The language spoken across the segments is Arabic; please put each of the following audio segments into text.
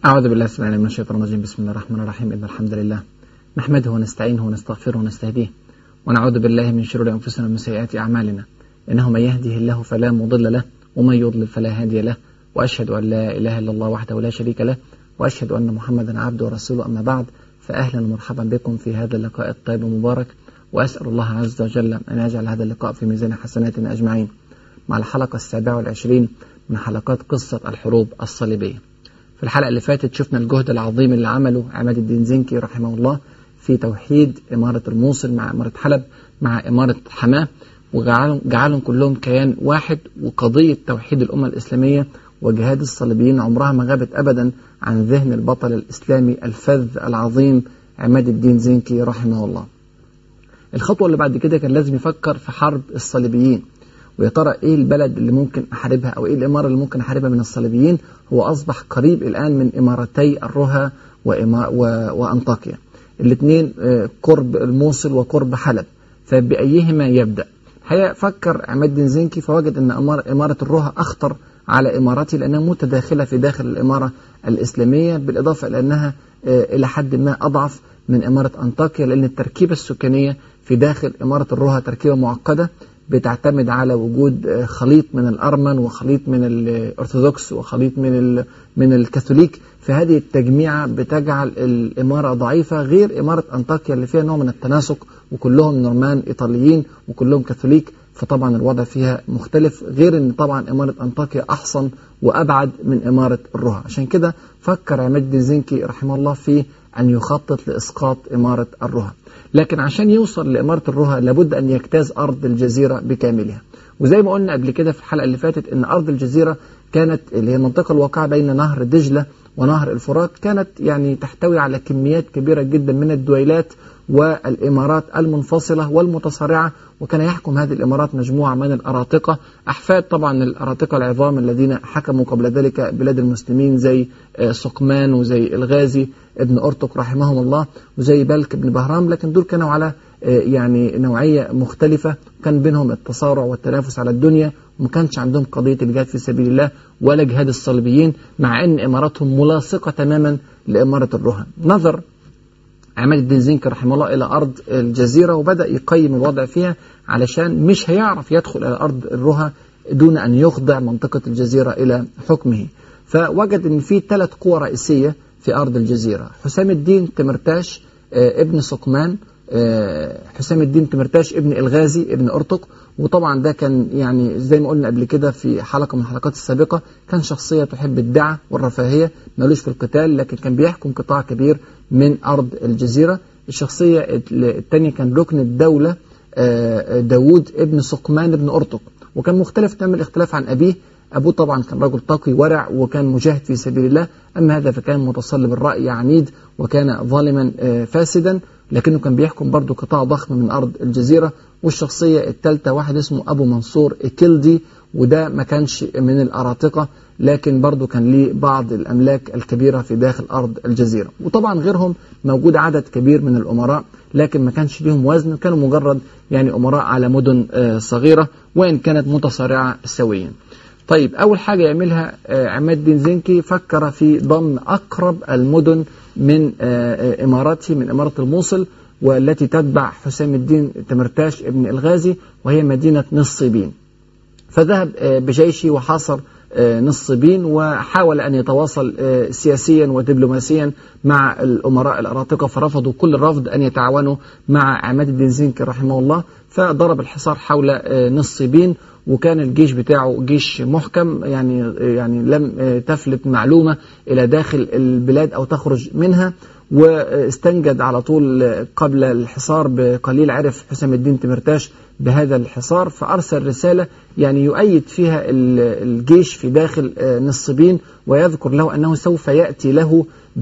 أعوذ بالله السميع العليم من الشيطان الرجيم. بسم الله الرحمن الرحيم. إن الحمد لله نحمده ونستعينه ونستغفره ونستهديه ونعوذ بالله من شرور أنفسنا ومن سيئات أعمالنا. إنه من يهده الله فلا مضل له ومن يضلل فلا هادي له، وأشهد أن لا إله إلا الله وحده لا شريك له، وأشهد أن محمدا عبده ورسوله. أما بعد، فأهلا ومرحبا بكم في هذا اللقاء الطيب المبارك، وأسأل الله عز وجل أن يجعل هذا اللقاء في ميزان حسناتنا أجمعين، مع الحلقة 27 من حلقات قصة الحروب الصليبية. في الحلقة اللي فاتت شفنا الجهد العظيم اللي عمله عماد الدين زنكي رحمه الله في توحيد إمارة الموصل مع إمارة حلب مع إمارة حماة، وجعلهم كلهم كيان واحد، وقضية توحيد الأمة الإسلامية وجهاد الصليبيين عمرها ما غابت أبدا عن ذهن البطل الإسلامي الفذ العظيم عماد الدين زنكي رحمه الله. الخطوة اللي بعد كده كان لازم يفكر في حرب الصليبيين، ويا ترى ايه البلد اللي ممكن احاربها او ايه الاماره اللي ممكن احاربها من الصليبيين. هو اصبح قريب الان من امارتي الرها وانطاكيا، الاثنين قرب الموصل وقرب حلب، فبايهما يبدا؟ فكر عماد الدين زنكي فوجد ان اماره الرها اخطر على امارته، لانها متداخله في داخل الاماره الاسلاميه، بالاضافه الى انها الى حد ما اضعف من اماره انطاكيا، لان التركيبه السكانيه في داخل اماره الرها تركيبه معقده بتعتمد على وجود خليط من الأرمن وخليط من الأرثوذكس وخليط من الكاثوليك. فهذه التجميعة بتجعل الإمارة ضعيفة، غير إمارة أنطاكيا اللي فيها نوع من التناسق، وكلهم نورمان إيطاليين وكلهم كاثوليك، فطبعا الوضع فيها مختلف، غير أن طبعا إمارة أنطاكيا أحصن وأبعد من إمارة الرها. عشان كده فكر عماد الدين زنكي رحمه الله في أن يخطط لإسقاط إمارة الرها، لكن عشان يوصل لإمارة الرها لابد أن يجتاز أرض الجزيرة بكاملها. وزي ما قلنا قبل كده في الحلقة اللي فاتت أن أرض الجزيرة كانت اللي هي المنطقة الواقعة بين نهر دجلة ونهر الفرات، كانت يعني تحتوي على كميات كبيرة جدا من الدويلات والإمارات المنفصلة والمتصارعة، وكان يحكم هذه الإمارات مجموعة من الأراطقة، أحفاد طبعا الأراطقة العظام الذين حكموا قبل ذلك بلاد المسلمين، زي سقمان وزي الغازي ابن أرطق رحمهم الله وزي بلك ابن بهرام، لكن دول كانوا على يعني نوعية مختلفة، كان بينهم التصارع والتنافس على الدنيا، وما كانش عندهم قضية الجهاد في سبيل الله ولا جهاد الصليبيين، مع أن إماراتهم ملاصقة تماما لإمارة الرها. نظر عماد الدين زنكي رحمه الله إلى أرض الجزيرة وبدأ يقيم الوضع فيها، علشان مش هيعرف يدخل إلى أرض الرها دون أن يخضع منطقة الجزيرة إلى حكمه. فوجد أن في 3 قوى رئيسية في أرض الجزيرة: حسام الدين تمرتاش ابن سقمان، حسام الدين تمرتاش ابن الغازي ابن أرطق، وطبعا ده كان يعني زي ما قلنا قبل كده في حلقة من الحلقات السابقة، كان شخصية تحب الدعة والرفاهية، مالوش في القتال، لكن كان بيحكم قطاع كبير من أرض الجزيرة. الشخصية الثانية كان ركن الدولة داود ابن سقمان ابن أرطق، وكان مختلف تمام الاختلاف عن أبيه. أبوه طبعا كان رجل تقي ورع وكان مجاهد في سبيل الله، أما هذا فكان متصلب الرأي عنيد وكان ظالما فاسدا، لكنه كان بيحكم برضه قطاع ضخم من أرض الجزيرة. والشخصية الثالثة واحد اسمه أبو منصور إكلدي، وده ما كانش من الأراطقة، لكن برضه كان ليه بعض الأملاك الكبيرة في داخل أرض الجزيرة. وطبعا غيرهم موجود عدد كبير من الأمراء، لكن ما كانش ليهم وزن، كانوا مجرد يعني أمراء على مدن صغيرة وإن كانت متصارعة سويا. طيب، أول حاجة يعملها عماد الدين زنكي فكر في ضم أقرب المدن من إماراته، من إمارة الموصل والتي تتبع حسام الدين تمرتاش ابن الغازي، وهي مدينة نصيبين. فذهب بجيشه وحاصر نصيبين، وحاول أن يتواصل سياسيا ودبلوماسيا مع الأمراء الأراطقة، فرفضوا كل الرفض أن يتعاونوا مع عماد الدين زنكي رحمه الله، فضرب الحصار حول نصيبين، وكان الجيش بتاعه جيش محكم، يعني لم تفلت معلومة إلى داخل البلاد أو تخرج منها. واستنجد على طول قبل الحصار بقليل عرف حسام الدين تمرتاش بهذا الحصار، فأرسل رسالة يعني يؤيد فيها الجيش في داخل نصيبين، ويذكر له أنه سوف يأتي له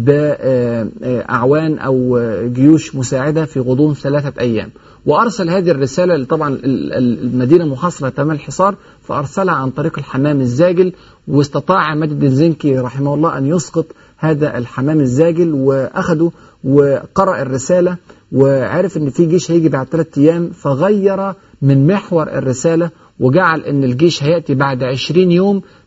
بأعوان أو جيوش مساعدة في غضون 3 أيام. وأرسل هذه الرسالة، طبعا المدينة محاصرة تمام الحصار، فأرسلها عن طريق الحمام الزاجل، واستطاع عماد الدين زنكي رحمه الله أن يسقط هذا الحمام الزاجل، وأخده وقرأ الرسالة وعرف أن في جيش هيجي بعد 3 أيام، فغير من محور الرسالة وجعل أن الجيش هيأتي بعد 20 يوم،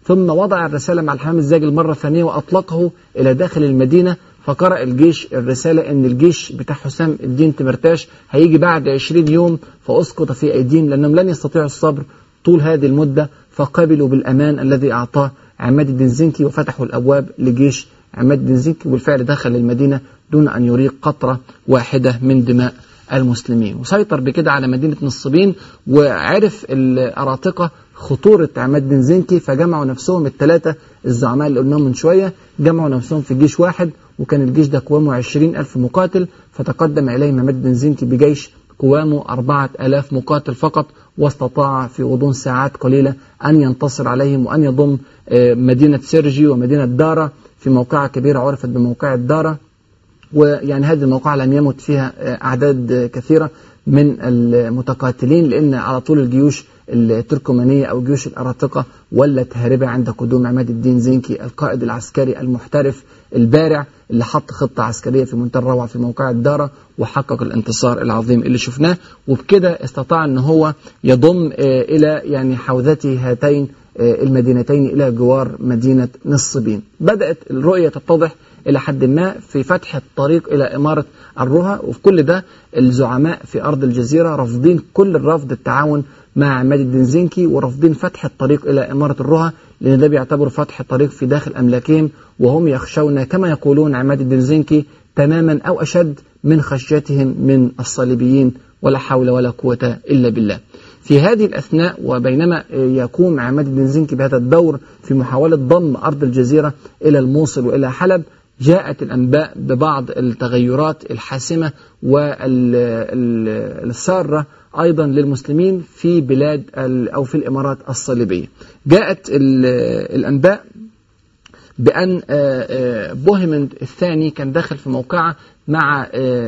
ثم وضع الرسالة مع الحمام الزاجل مرة ثانية وأطلقه إلى داخل المدينة. فقرأ الجيش الرسالة إن الجيش بتاع حسام الدين تمرتاش هيجي بعد 20 يوم، فأسقط في أيديهم لأنهم لن يستطيعوا الصبر طول هذه المدة. فقبلوا بالأمان الذي أعطاه عماد الدين زنكي وفتحوا الأبواب لجيش عماد الدين زنكي، والفعل دخل المدينة دون أن يريق قطرة واحدة من دماء المسلمين، وسيطر بكده على مدينة نصيبين. وعرف الأراطقة خطورة عماد الدين زنكي، فجمعوا نفسهم الثلاثة الزعماء اللي قلناهم من شوية، جمعوا نفسهم في جيش واحد، وكان الجيش ده قوامه 20,000 مقاتل. فتقدم إليهم عماد الدين زنكي بجيش قوامه 4,000 مقاتل فقط، واستطاع في غضون ساعات قليلة أن ينتصر عليهم وأن يضم مدينة سيرجي ومدينة دارا في موقعة كبيرة عرفت بموقعة دارا. ويعني هذه الموقعة لم يمت فيها أعداد كثيرة من المتقاتلين، لأن على طول الجيوش التركمانية أو جيوش الأراطقة ولت هاربة عند قدوم عماد الدين زنكي القائد العسكري المحترف البارع اللي حط خطة عسكرية في منتهى الروعة في موقعة دارا وحقق الانتصار العظيم اللي شفناه. وبكده استطاع أن هو يضم إلى يعني حوزته هاتين المدينتين إلى جوار مدينة نصيبين. بدأت الرؤية تتضح إلى حد ما في فتح الطريق إلى إمارة الرها، وفي كل ده الزعماء في أرض الجزيرة رافضين كل الرفض التعاون مع عماد الدين زنكي، ورافضين فتح الطريق إلى إمارة الرها، لأن ده بيعتبر فتح الطريق في داخل أملاكهم، وهم يخشون كما يقولون عماد الدين زنكي تماما أو أشد من خشيتهم من الصليبيين، ولا حول ولا قوة إلا بالله. في هذه الأثناء وبينما يقوم عماد الدين زنكي بهذا الدور في محاولة ضم أرض الجزيرة إلى الموصل وإلى حلب، جاءت الأنباء ببعض التغيرات الحاسمة والسارة أيضا للمسلمين في بلاد أو في الإمارات الصليبية. جاءت الأنباء بأن بوهيمند الثاني كان داخل في موقعة مع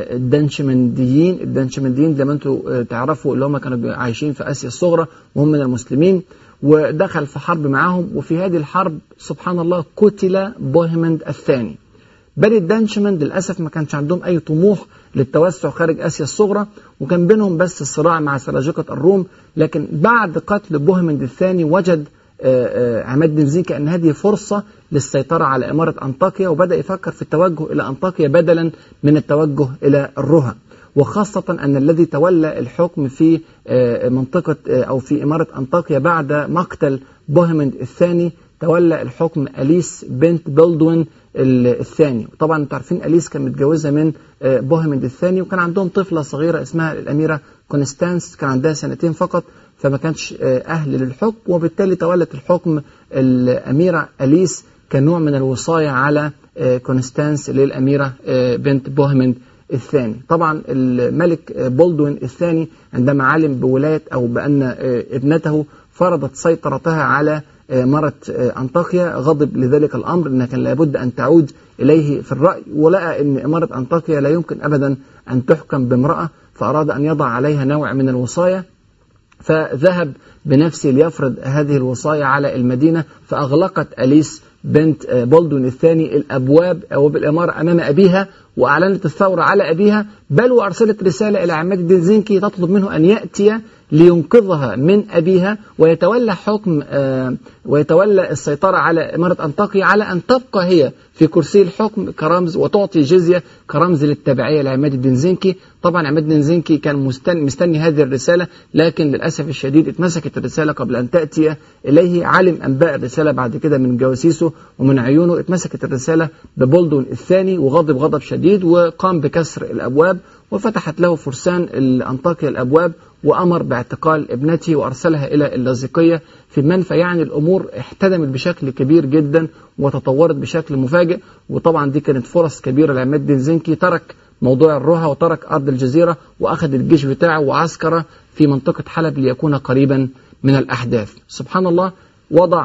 الدنشمنديين زي ما انتم تعرفوا، اللي هم كانوا عايشين في آسيا الصغرى وهم من المسلمين، ودخل في حرب معهم. وفي هذه الحرب سبحان الله قتل بوهيمند الثاني. بني الدنشمند للأسف ما كانش عندهم أي طموح للتوسع خارج آسيا الصغرى، وكان بينهم بس الصراع مع سلاجقة الروم. لكن بعد قتل بوهيمند الثاني وجد عماد الدين زنكي أن هذه فرصة للسيطرة على إمارة أنطاكيا، وبدأ يفكر في التوجه إلى أنطاكيا بدلا من التوجه إلى الرها، وخاصة أن الذي تولى الحكم في منطقة أو في إمارة أنطاكيا بعد مقتل بوهيمند الثاني تولى الحكم أليس بنت بلدوين الثاني. طبعا انتم عارفين أليس كانت متجوزة من بوهيمند الثاني، وكان عندهم طفلة صغيرة اسمها الأميرة كونستانس، كان عندها 2 سنين فقط، فما كانش أهل للحكم، وبالتالي تولت الحكم الأميرة أليس كنوع من الوصاية على كونستانس للأميرة بنت بوهيمند الثاني. طبعا الملك بولدوين الثاني عندما علم بولاية أو بأن ابنته فرضت سيطرتها على مرة أنطاكيا غضب لذلك الأمر، إن كان لابد أن تعود إليه في الرأي، ولقى أن إمارة أنطاكيا لا يمكن أبدا أن تحكم بامرأة، فأراد أن يضع عليها نوع من الوصاية، فذهب بنفسه ليفرض هذه الوصاية على المدينة. فأغلقت أليس بنت بولدون الثاني الأبواب أو بالإمارة أمام أبيها، وأعلنت الثورة على أبيها، بل وأرسلت رسالة إلى عماد الدين زنكي تطلب منه أن يأتي لينقذها من أبيها ويتولى حكم ويتولى السيطرة على إمارة أنطاكيا، على أن تبقى هي في كرسي الحكم كرمز وتعطي جزية كرمز للتبعية لعماد الدين زنكي. طبعا عماد الدين زنكي كان مستني هذه الرسالة، لكن للأسف الشديد اتمسكت الرسالة قبل أن تأتي إليه. علم أنباء الرسالة بعد كده من جواسيسه ومن عيونه. اتمسكت الرسالة ببولدون الثاني وغضب غضب شديد، وقام بكسر الأبواب، وفتحت له فرسان أنطاكيا الأبواب، وأمر باعتقال ابنته وأرسلها إلى اللاذقية في منفى. يعني الأمور احتدمت بشكل كبير جدا وتطورت بشكل مفاجئ، وطبعا دي كانت فرص كبيرة لعماد الدين زنكي. ترك موضوع الرها وترك أرض الجزيرة وأخذ الجيش بتاعه وعسكر في منطقة حلب ليكون قريبا من الأحداث. سبحان الله، وضع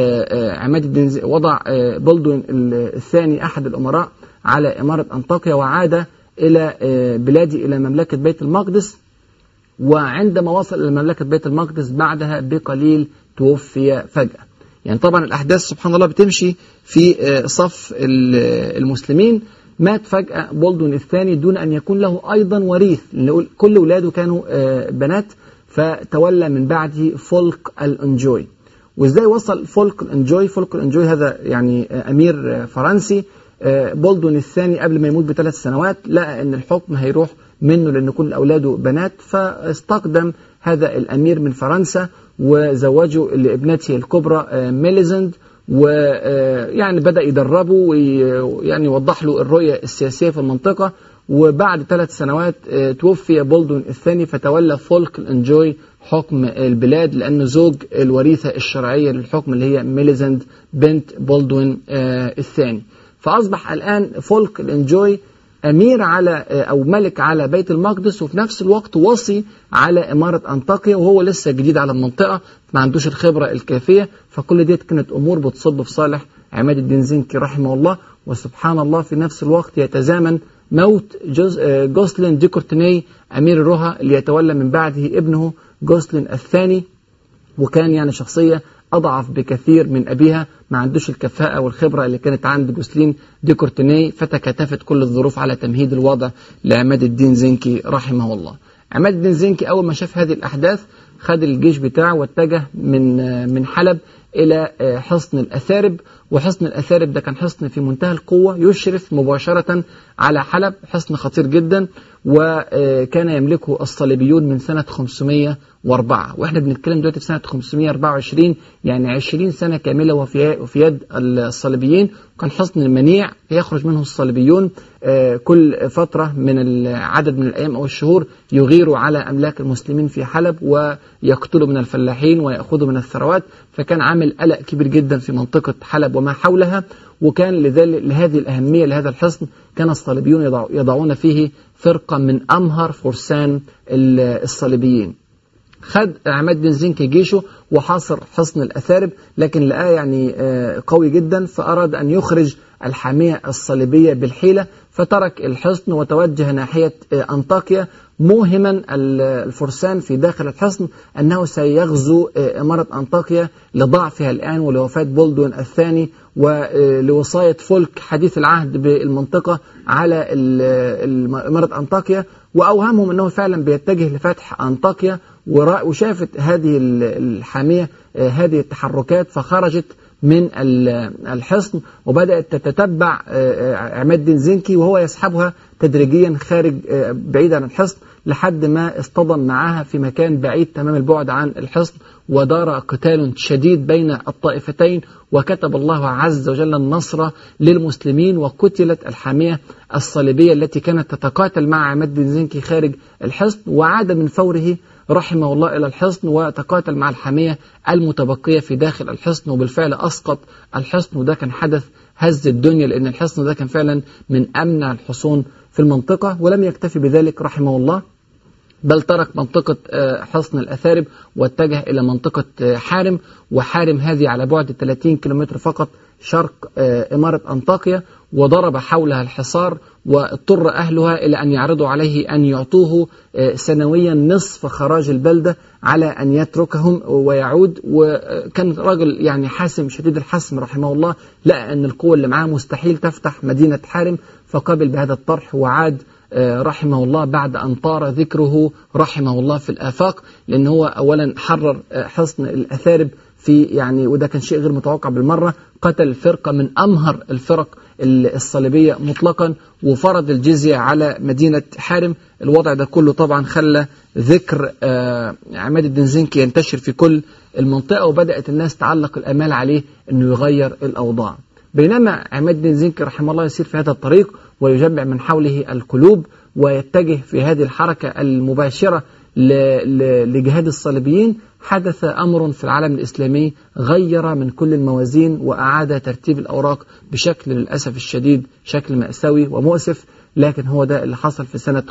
بولدوين الثاني أحد الأمراء على إمارة أنطاكيا، وعاد إلى بلادي إلى مملكة بيت المقدس. وعندما وصل إلى مملكة بيت المقدس بعدها بقليل توفي فجأة. يعني طبعا الأحداث سبحان الله بتمشي في صف المسلمين. مات فجأة بولدون الثاني دون أن يكون له أيضا وريث، لأن كل ولاده كانوا بنات، فتولى من بعده فولك الأنجوي. وإزاي وصل فولك الإنجوي هذا يعني أمير فرنسي. بولدون الثاني قبل ما يموت ب3 سنوات لقى أن الحكم هيروح منه لأن كل أولاده بنات، فاستقدم هذا الأمير من فرنسا وزوجه لابنته الكبرى ميليزند، ويعني بدأ يدربه ويعني يوضح له الرؤية السياسية في المنطقة. وبعد 3 سنوات توفي بولدون الثاني، فتولى فولك الإنجوي حكم البلاد لأنه زوج الوريثة الشرعية للحكم اللي هي ميليزند بنت بولدون الثاني. فأصبح الآن فولك الإنجوي أمير على أو ملك على بيت المقدس، وفي نفس الوقت وصي على إمارة أنطاكيا، وهو لسه جديد على المنطقة ما عندوش الخبرة الكافية. فكل دي كانت أمور بتصب في صالح عماد الدين زنكي رحمه الله. وسبحان الله في نفس الوقت يتزامن موت جوسلين دي كورتيني أمير الرها اللي يتولى من بعده ابنه جوسلين الثاني، وكان يعني شخصية أضعف بكثير من أبيها، ما عندوش الكفاءة والخبرة اللي كانت عند جوسلين دي كورتيني، فتكاتفت كل الظروف على تمهيد الوضع لعماد الدين زنكي رحمه الله. عماد الدين زنكي أول ما شاف هذه الأحداث خد الجيش بتاعه واتجه من حلب إلى حصن الأثارب. وحصن الأثارب ده كان حصن في منتهى القوة يشرف مباشرة على حلب، حصن خطير جدا، وكان يملكه الصليبيون من سنة 504، وإحنا بنتكلم دلوقتي في سنة 524، يعني 20 سنة كاملة وفي يد الصليبيين. وكان حصن منيع يخرج منه الصليبيون كل فترة من العدد من الأيام أو الشهور يغيروا على أملاك المسلمين في حلب ويقتلوا من الفلاحين ويأخذوا من الثروات، فكان عامل قلق كبير جدا في منطقة حلب وما حولها. وكان لهذه الأهمية لهذا الحصن كان الصليبيون يضعون فيه فرقة من أمهر فرسان الصليبيين. خد عماد الدين زنكي جيشه وحاصر حصن الأثارب، لكن لقاه يعني قوي جدا، فأراد أن يخرج الحامية الصليبية بالحيلة، فترك الحصن وتوجه ناحية أنطاكيا، موهما الفرسان في داخل الحصن أنه سيغزو إمارة أنطاكيا لضعفها الآن ولوفاة بولدون الثاني ولوصاية فولك حديث العهد بالمنطقة على إمارة أنطاكيا، وأوهمهم أنه فعلا بيتجه لفتح أنطاكيا. وشافت هذه الحامية هذه التحركات فخرجت من الحصن وبدأت تتتبع عماد الدين زنكي وهو يسحبها تدريجيا خارج بعيد عن الحصن لحد ما اصطدم معها في مكان بعيد تمام البعد عن الحصن، ودار قتال شديد بين الطائفتين، وكتب الله عز وجل النصر للمسلمين، وقتلت الحامية الصليبية التي كانت تتقاتل مع عماد الدين زنكي خارج الحصن، وعاد من فوره رحمه الله إلى الحصن وتقاتل مع الحامية المتبقية في داخل الحصن، وبالفعل أسقط الحصن. وده كان حدث هز الدنيا، لأن الحصن ده كان فعلا من أمنع الحصون في المنطقة. ولم يكتفي بذلك رحمه الله، بل ترك منطقة حصن الأثارب واتجه إلى منطقة حارم، وحارم هذه على بعد 30 كيلومتر فقط شرق إمارة أنطاكيا، وضرب حولها الحصار، واضطر أهلها إلى أن يعرضوا عليه أن يعطوه سنويا نصف خراج البلدة على أن يتركهم ويعود. وكان راجل يعني حاسم شديد الحسم رحمه الله، لقى أن القوة اللي معاه مستحيل تفتح مدينة حارم، فقبل بهذا الطرح وعاد رحمه الله بعد أن طار ذكره رحمه الله في الآفاق، لأن هو أولا حرر حصن الأثارب في يعني، وده كان شيء غير متوقع بالمرة، قتل فرقة من أمهر الفرق الصليبية مطلقا، وفرض الجزية على مدينة حارم. الوضع ده كله طبعا خلى ذكر عماد الدين زنكي ينتشر في كل المنطقة، وبدأت الناس تعلق الأمال عليه أنه يغير الأوضاع. بينما عماد الدين زنكي رحمه الله يسير في هذا الطريق ويجمع من حوله القلوب ويتجه في هذه الحركة المباشرة لجهاد الصليبيين، حدث أمر في العالم الإسلامي غير من كل الموازين وأعاد ترتيب الأوراق بشكل للأسف الشديد شكل مأساوي ومؤسف. لكن هو ده اللي حصل في سنة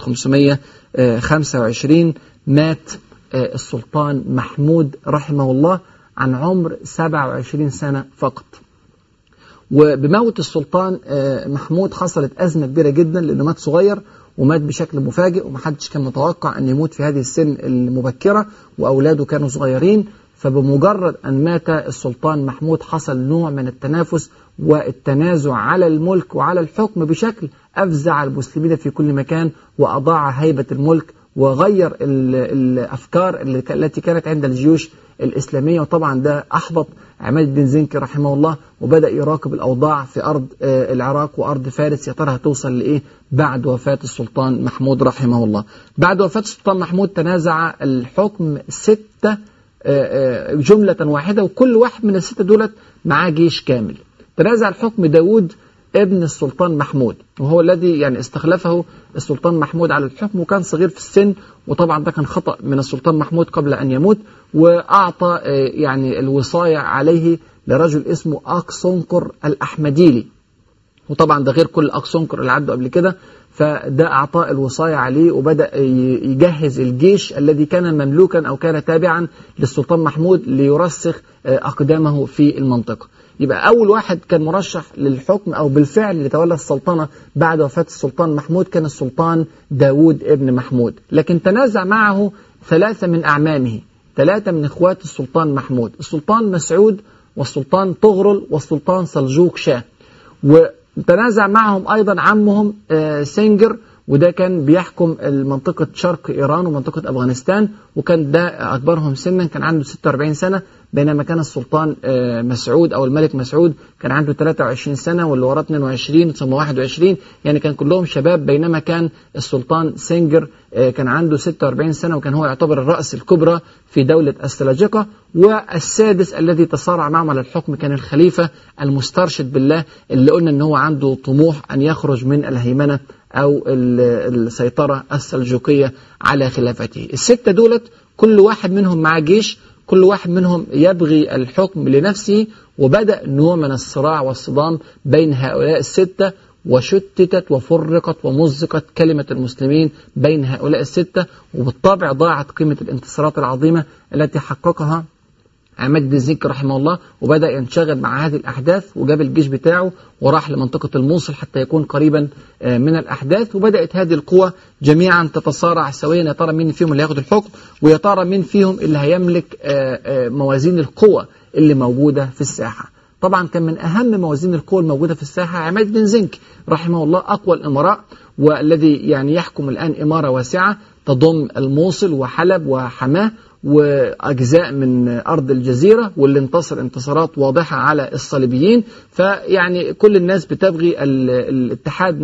525. مات السلطان محمود رحمه الله عن عمر 27 سنة فقط. وبموت السلطان محمود حصلت أزمة كبيرة جدا، لأنه مات صغير ومات بشكل مفاجئ، ومحدش كان متوقع أن يموت في هذه السن المبكرة، وأولاده كانوا صغيرين. فبمجرد أن مات السلطان محمود حصل نوع من التنافس والتنازع على الملك وعلى الحكم بشكل أفزع المسلمين في كل مكان، وأضاع هيبة الملك وغير الأفكار التي كانت عند الجيوش الإسلامية. وطبعا ده أحبط عماد الدين زنكي رحمه الله، وبدأ يراقب الأوضاع في أرض العراق وأرض فارس، يا ترى هتوصل لإيه بعد وفاة السلطان محمود رحمه الله. بعد وفاة السلطان محمود تنازع الحكم 6 جملة واحدة، وكل واحد من ال6 دولت معاه جيش كامل. تنازع الحكم داود ابن السلطان محمود، وهو الذي يعني استخلفه السلطان محمود على الحكم، وكان صغير في السن، وطبعا ده كان خطأ من السلطان محمود قبل أن يموت، وأعطى يعني الوصاية عليه لرجل اسمه أقصنقر الأحمديلي، وطبعا ده غير كل أقصنقر اللي عدوا قبل كده، فده أعطاه الوصاية عليه، وبدأ يجهز الجيش الذي كان مملوكا أو كان تابعا للسلطان محمود ليرسخ أقدامه في المنطقة. يبقى أول واحد كان مرشح للحكم أو بالفعل لتولى السلطنة بعد وفاة السلطان محمود كان السلطان داود ابن محمود، لكن تنازع معه 3 من أعمامه، 3 من إخوات السلطان محمود، السلطان مسعود والسلطان طغرل والسلطان سلجوق شاه. وتنازع معهم أيضا عمهم سنجر، وده كان بيحكم منطقة شرق إيران ومنطقة أفغانستان، وكان ده أكبرهم سنا، كان عنده 46 سنة، بينما كان السلطان مسعود أو الملك مسعود كان عنده 23 سنة، واللي وراه 22 ثم 21، يعني كان كلهم شباب، بينما كان السلطان سنجر كان عنده 46 سنة، وكان هو يعتبر الرأس الكبرى في دولة السلاجقة. والسادس الذي تصارع معه على الحكم كان الخليفة المسترشد بالله، اللي قلنا أنه هو عنده طموح أن يخرج من الهيمنة أو السيطرة السلجوقية على خلافته. ال6 دولت كل واحد منهم مع جيش، كل واحد منهم يبغي الحكم لنفسه، وبدأ نوع من الصراع والصدام بين هؤلاء ال6، وشتتت وفرقت ومزقت كلمة المسلمين بين هؤلاء ال6، وبالطبع ضاعت قيمة الانتصارات العظيمة التي حققها عماد الدين زنكي رحمه الله، وبدأ ينشغل مع هذه الأحداث، وجاب الجيش بتاعه وراح لمنطقة الموصل حتى يكون قريبا من الأحداث، وبدأت هذه القوى جميعا تتصارع سويا، يا ترى مين فيهم اللي هياخد الحكم، ويا ترى مين فيهم اللي هيملك موازين القوى اللي موجودة في الساحة. طبعا كان من أهم موازين القوى الموجودة في الساحة عماد الدين زنكي رحمه الله، أقوى الإمراء، والذي يعني يحكم الآن إمارة واسعة تضم الموصل وحلب وحماه وأجزاء من أرض الجزيرة، واللي انتصر انتصارات واضحة على الصليبيين. فيعني كل الناس بتبغي الاتحاد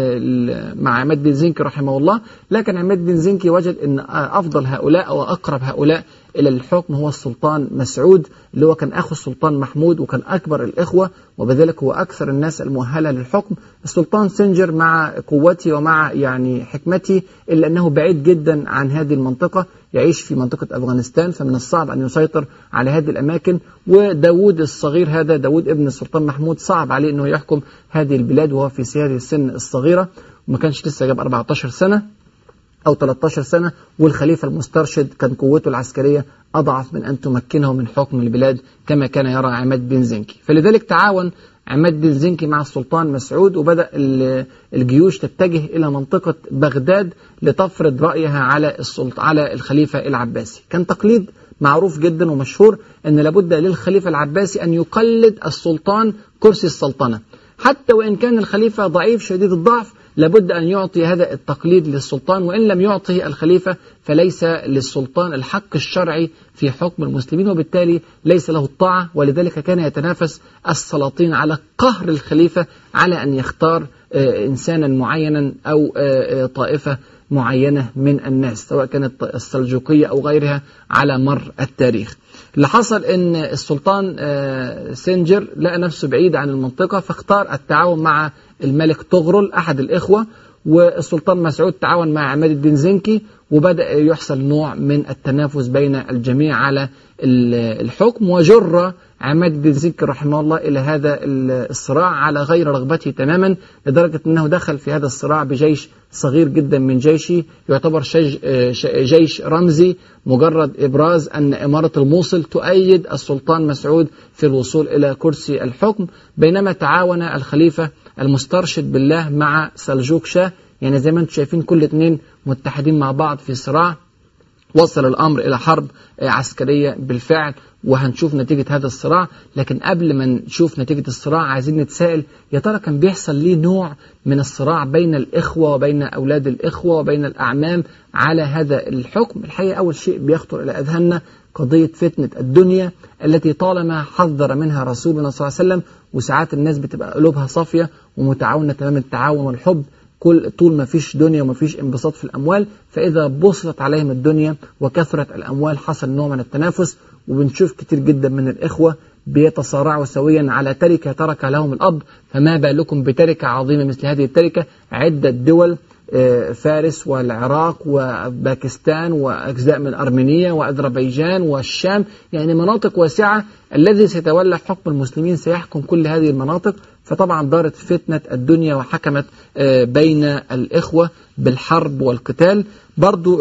مع عماد الدين زنكي رحمه الله، لكن عماد الدين زنكي وجد أن أفضل هؤلاء أو أقرب هؤلاء إلى الحكم هو السلطان مسعود، اللي هو كان أخو السلطان محمود وكان أكبر الإخوة، وبذلك هو أكثر الناس المؤهلة للحكم. السلطان سنجر مع قوته ومع يعني حكمته، إلا أنه بعيد جدا عن هذه المنطقة، يعيش في منطقة أفغانستان، فمن الصعب أن يسيطر على هذه الأماكن. وداود الصغير هذا، داود ابن السلطان محمود، صعب عليه أنه يحكم هذه البلاد وهو في هذه السن الصغيرة، وما كانش لسه جاب 14 سنة أو 13 سنة، والخليفة المسترشد كان قوته العسكرية أضعف من أن تمكنه من حكم البلاد كما كان يرى عماد الدين زنكي. فلذلك تعاون عماد الدين زنكي مع السلطان مسعود، وبدأ الجيوش تتجه إلى منطقة بغداد لتفرض رأيها على الخليفة العباسي. كان تقليد معروف جدا ومشهور أن لابد للخليفة العباسي أن يقلد السلطان كرسي السلطنة، حتى وإن كان الخليفة ضعيف شديد الضعف، لابد أن يعطي هذا التقليد للسلطان، وإن لم يعطي الخليفة فليس للسلطان الحق الشرعي في حكم المسلمين، وبالتالي ليس له الطاعة. ولذلك كان يتنافس السلاطين على قهر الخليفة على أن يختار إنسانا معينا أو طائفة معينة من الناس، سواء كانت السلجوقية أو غيرها على مر التاريخ. اللي حصل ان السلطان سنجر لقى نفسه بعيد عن المنطقة، فاختار التعاون مع الملك طغرل أحد الإخوة، والسلطان مسعود تعاون مع عماد الدين زنكي، وبدأ يحصل نوع من التنافس بين الجميع على الحكم، وجر عماد الدين زنكي رحمه الله إلى هذا الصراع على غير رغبته تماما، لدرجة أنه دخل في هذا الصراع بجيش صغير جدا من جيشه، يعتبر جيش رمزي، مجرد إبراز أن إمارة الموصل تؤيد السلطان مسعود في الوصول إلى كرسي الحكم. بينما تعاون الخليفة المسترشد بالله مع سلجوق شاه، يعني زي ما انتم شايفين كل اثنين متحدين مع بعض في صراع. وصل الأمر إلى حرب عسكرية بالفعل، وهنشوف نتيجة هذا الصراع. لكن قبل ما نشوف نتيجة الصراع عايزين نتساءل يا ترى كان بيحصل ليه نوع من الصراع بين الإخوة وبين أولاد الإخوة وبين الأعمام على هذا الحكم؟ الحقيقة أول شيء بيخطر إلى أذهاننا قضية فتنة الدنيا التي طالما حذر منها رسولنا صلى الله عليه وسلم، وساعات الناس بتبقى قلوبها صافية ومتعاونة تمام التعاون والحب طول ما فيش دنيا وما فيش انبساط في الأموال، فإذا بسطت عليهم الدنيا وكثرت الأموال حصل نوع من التنافس. وبنشوف كتير جدا من الإخوة بيتصارعوا سويا على تركة ترك لهم الأب، فما بالكم بتركة عظيمة مثل هذه التركة. عدة دول، فارس والعراق وباكستان وأجزاء من أرمينيا وأذربيجان والشام، يعني مناطق واسعة. الذي سيتولى حكم المسلمين سيحكم كل هذه المناطق. فطبعا دارت فتنة الدنيا وحكمت بين الإخوة بالحرب والقتال. برضو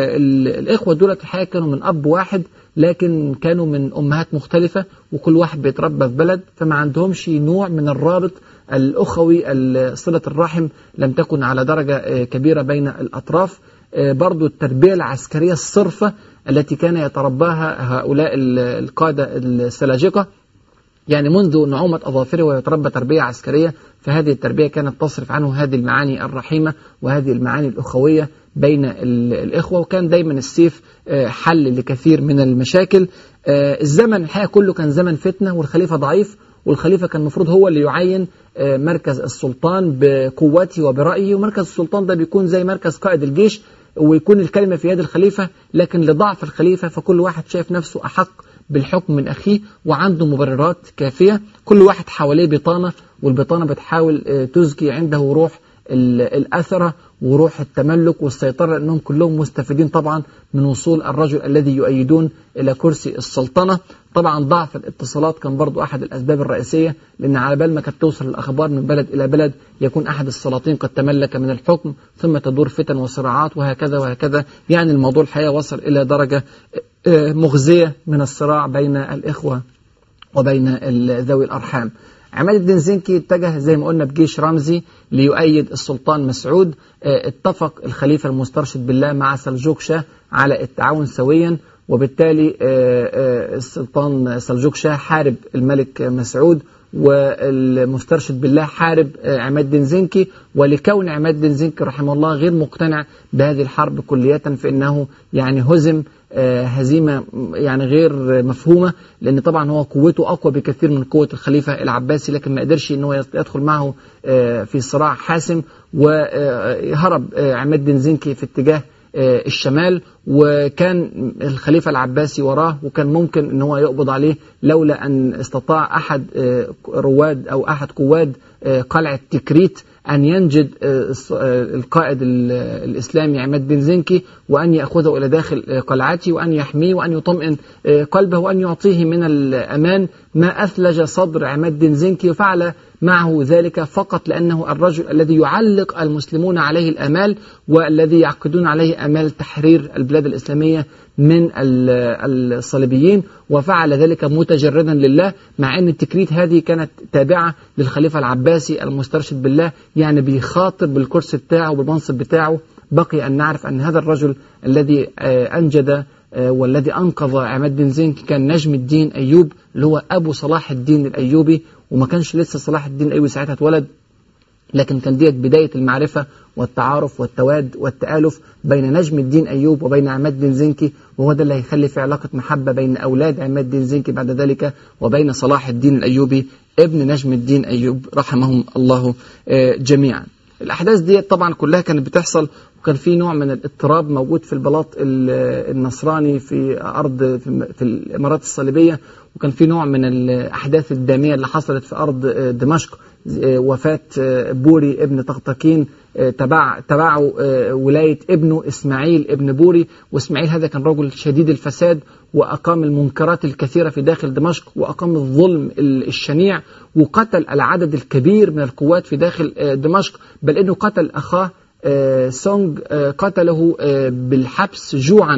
الإخوة دولة الحقيقة كانوا من أب واحد، لكن كانوا من أمهات مختلفة وكل واحد بيتربى في بلد، فما عندهمش نوع من الرابط الأخوي. صلة الرحم لم تكن على درجة كبيرة بين الأطراف. برضو التربية العسكرية الصرفة التي كان يترباها هؤلاء القادة السلاجقة، يعني منذ نعومة أظافره ويتربى تربية عسكرية، فهذه التربية كانت تصرف عنه هذه المعاني الرحيمة وهذه المعاني الأخوية بين الإخوة. وكان دايما السيف حل لكثير من المشاكل. الزمن الحقيقة كله كان زمن فتنة، والخليفة ضعيف، والخليفة كان المفروض هو اللي يعين مركز السلطان بقوته وبرأيه، ومركز السلطان ده بيكون زي مركز قائد الجيش ويكون الكلمة في يد الخليفة. لكن لضعف الخليفة فكل واحد شايف نفسه أحق بالحكم من أخيه وعنده مبررات كافية. كل واحد حواليه بطانة، والبطانة بتحاول تزكي عنده روح الأثرة وروح التملك والسيطرة، لأنهم كلهم مستفيدين طبعا من وصول الرجل الذي يؤيدون إلى كرسي السلطنة. طبعا ضعف الاتصالات كان برضو أحد الأسباب الرئيسية، لأن على بال ما كانت توصل الأخبار من بلد إلى بلد يكون أحد السلاطين قد تملك من الحكم، ثم تدور فتن وصراعات وهكذا وهكذا. يعني الموضوع الحقيقة وصل إلى درجة مغزية من الصراع بين الإخوة وبين ذوي الأرحام. عماد الدين زنكي اتجه زي ما قلنا بجيش رمزي ليؤيد السلطان مسعود. اتفق الخليفة المسترشد بالله مع سلجوق شاه على التعاون سويا، وبالتالي السلطان سلجوق شاه حارب الملك مسعود، والمسترشد بالله حارب عماد الدين زنكي. ولكون عماد الدين زنكي رحمه الله غير مقتنع بهذه الحرب كلية، فإنه يعني هزم هزيمة يعني غير مفهومة، لأن طبعا هو قوته أقوى بكثير من قوة الخليفة العباسي، لكن ما قدرش أنه يدخل معه في صراع حاسم. وهرب عماد الدين زنكي في اتجاه الشمال، وكان الخليفة العباسي وراه، وكان ممكن أن هو يقبض عليه لولا أن استطاع أحد رواد أو أحد قواد قلعة تكريت أن ينجد القائد الإسلامي عماد الدين زنكي وأن يأخذه إلى داخل قلعته وأن يحميه وأن يطمئن قلبه وأن يعطيه من الأمان ما أثلج صدر عماد الدين زنكي. وفعل معه ذلك فقط لأنه الرجل الذي يعلق المسلمون عليه الآمال والذي يعقدون عليه آمال تحرير البلاد الإسلامية من الصليبيين، وفعل ذلك متجردا لله، مع أن التكريت هذه كانت تابعة للخليفة العباسي المسترشد بالله، يعني بيخاطر بالكرسي بتاعه وبالمنصب بتاعه. بقي أن نعرف أن هذا الرجل الذي أنجد والذي أنقذ عماد الدين زنكي كان نجم الدين أيوب، اللي هو أبو صلاح الدين الأيوبي، وما كانش لسه صلاح الدين الأيوبي ساعتها اتولد، لكن كان ديت بداية المعرفة والتعارف والتواد والتآلف بين نجم الدين أيوب وبين عماد الدين زنكي، وهو ده اللي هيخلي في علاقة محبة بين أولاد عماد الدين زنكي بعد ذلك وبين صلاح الدين الأيوبي ابن نجم الدين أيوب رحمهم الله جميعا. الأحداث دي طبعا كلها كانت بتحصل، وكان في نوع من الاضطراب موجود في البلاط النصراني في أرض في الإمارات الصليبية، وكان في نوع من الأحداث الدامية اللي حصلت في أرض دمشق. وفاة بوري ابن طقطقين تبعه ولاية ابنه إسماعيل ابن بوري، وإسماعيل هذا كان رجل شديد الفساد وأقام المنكرات الكثيرة في داخل دمشق، وأقام الظلم الشنيع، وقتل العدد الكبير من القوات في داخل دمشق، بل أنه قتل أخاه سونج، قتله بالحبس جوعا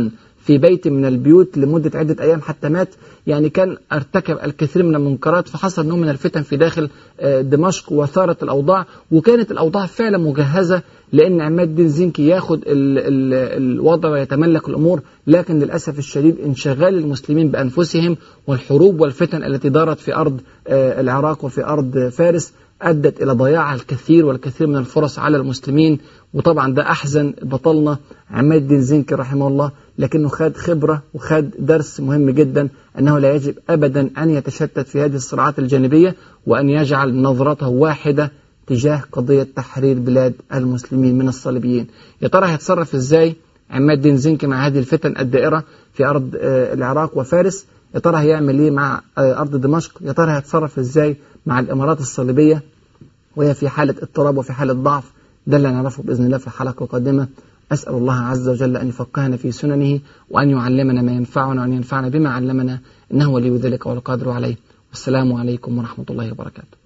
في بيت من البيوت لمدة عدة أيام حتى مات. يعني كان ارتكب الكثير من المنكرات، فحصل نوع من الفتن في داخل دمشق وثارت الأوضاع، وكانت الأوضاع فعلا مجهزة لأن عماد الدين زنكي ياخد الوضع ويتملك الأمور. لكن للأسف الشديد انشغال المسلمين بأنفسهم والحروب والفتن التي دارت في أرض العراق وفي أرض فارس أدت إلى ضياع الكثير والكثير من الفرص على المسلمين. وطبعا ده أحزن بطلنا عماد الدين زنكي رحمه الله، لكنه خد خبرة وخد درس مهم جدا، أنه لا يجب أبدا أن يتشتت في هذه الصراعات الجانبية، وأن يجعل نظرته واحدة تجاه قضية تحرير بلاد المسلمين من الصليبيين. يا ترى هيتصرف إزاي عماد الدين زنكي مع هذه الفتن الدائرة في أرض العراق وفارس؟ يا ترى هيعمل إيه مع أرض دمشق؟ يا ترى هيتصرف إزاي مع الإمارات الصليبية وهي في حالة اضطراب وفي حالة ضعف؟ ده اللي نعرفه بإذن الله في الحلقة القادمة. أسأل الله عز وجل أن يفقهنا في سننه، وأن يعلمنا ما ينفعنا، وأن ينفعنا بما علمنا، إنه ولي ذلك والقادر عليه. والسلام عليكم ورحمة الله وبركاته.